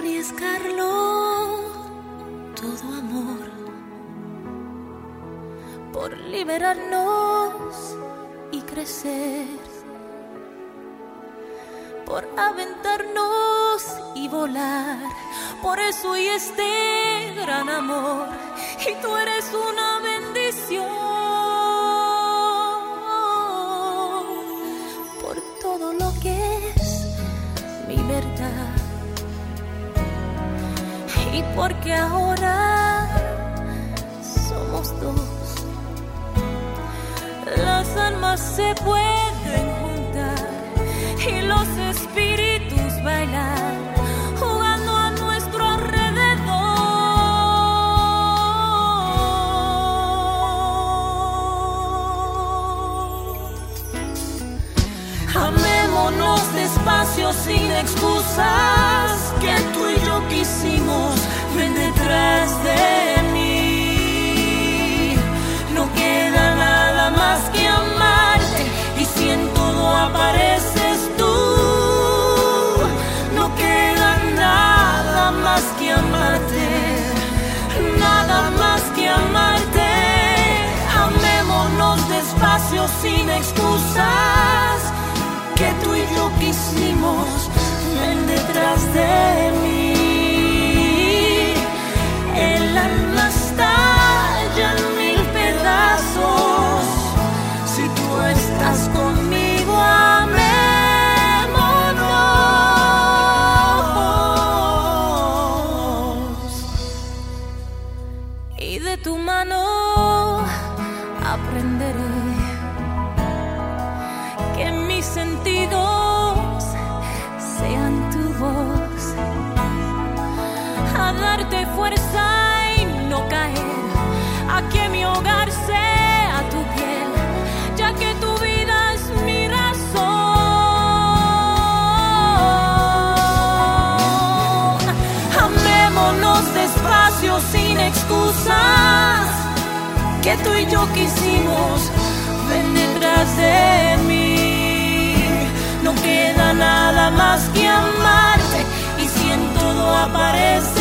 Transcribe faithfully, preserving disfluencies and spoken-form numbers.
arriesgarlo todo, amor, por liberarnos y crecer, por aventarnos y volar. Por eso y este gran amor, y tú eres una bendición, por todo lo que es mi verdad, y porque ahora somos dos, las almas se pueden juntar y los espíritus bailar, jugando a nuestro alrededor. Amémonos despacio sin excusas, que tú y yo quisimos. Ven detrás de mí, no queda nada más que amarte, y si en todo apareces tú, no queda nada más que amarte, nada más que amarte. Amémonos despacio sin excusas, que tú y yo quisimos. Ven detrás de mí. El alma estalla en mil pedazos, si tú estás conmigo, amémonos. Y de tu mano aprenderé que mis sentidos sean tu voz, a darte fuerza y no caer, a que mi hogar sea tu piel, ya que tu vida es mi razón. Amémonos despacio sin excusas, que tú y yo quisimos. Ven detrás de mí, no queda nada más que amarte, y si en todo aparece